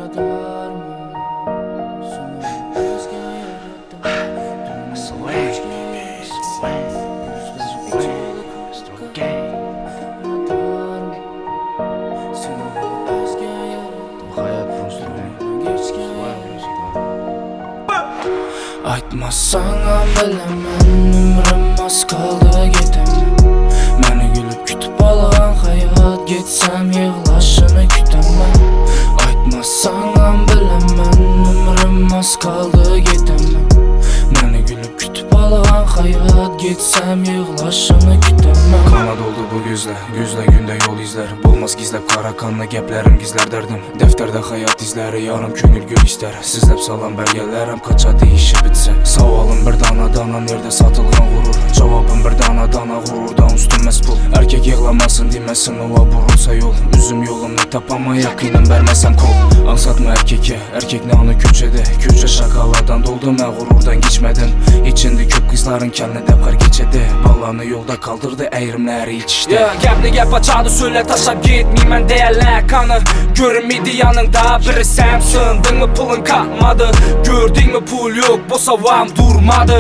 Aytmasang bilaman, ömrüm az kaldı getemem. Meni gülüp kütüp algan hayat, getsem yığlaşını kütemem. Aytmasang bilaman, ömrüm az kaldı getemem. Meni gülüp kütüp algan hayat, getsem yığlaşını kütemem. Kana doldu bu gözler günde yol izler. Bulmaz gizlep kara kanlı geplerim gizler derdim. Defterde hayat izleri, yarım könül gül ister. Sizlep salan belgelerim kaçadı işi bitse. Savalım bir dana nerede satılgan gurur. Cevabım bir dana gururdan üstünmez pul. Erkek yığlamasın demesin ova burulsa yol. Üzüm yolumnu tapama yakınım vermesem kol. Ansatma erkek ne anı köçede. Köçe şakalardan doldu mən gururdan geçmedim. İçinde köp kızların kendine depkar geçedi. Ballanı yolda kaldırdı eğrimleri içişte. Gəpni gəp açadı söyle taşap gitmeymen deyərlər kanı. Görünmedi yanında biri sənsin. Dını pulun kalmadı. Gördün mü pul yok bu savam durmadı.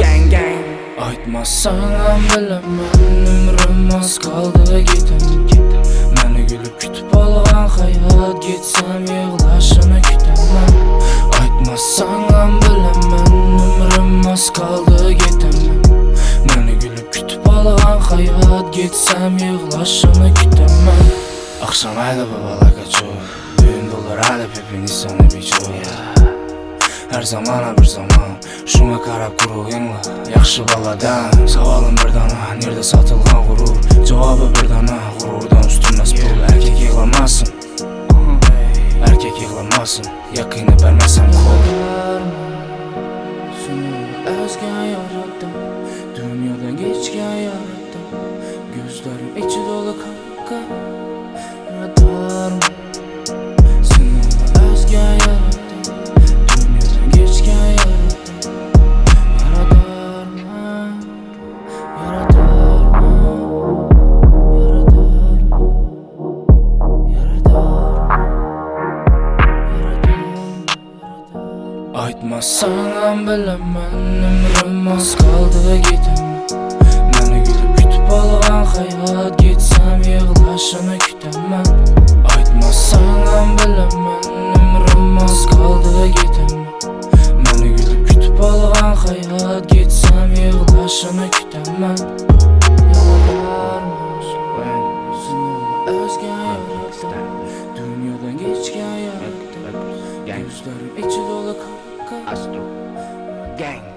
Aytmasang bilaman, ömrüm az kaldı getemem. Meni gülüp kütüp algan hayat, getsem yığlaşını kütemem. Aytmasang bilaman, ömrüm az kaldı getemem. Meni gülüp kütüp algan hayat, getsem yığlaşını kütemem. Akşam ayda babala kaçıyor, düğün dolar hali pepin insanı biçiyor. Her zamana bir zaman, şuna karab kuruyunla, yaxşı baladan. Savalım bir dana, nerede satılgan gurur. Cevabı bir dana, gururdan üstünmez pul. Erkek yığlamasın, erkek yığlamasın, yakını vermesem kol. Seni özgen yarattım, dünyadan geçken yarattım. Gözlerim içi dolu kanka, yaratarım. Seni özgen yarattım, dünyadan geçken yarattım. Yaratarım, yaratarım, yaratarım, yaratarım. Aytmasang bilaman, ömrüm az kaldı getemem. Meni gülüp kütüp algan hayat, getsem yığlaşını kütemem. Aytmasang bilaman, ömrüm az kaldı getemem. Meni gülüp kütüp algan hayat, getsem yığlaşını kütemem. Yaratarım, seni özgen yarattım, dünyadan geçken yarattım. Gözlerim içi dolu kanka, Gang.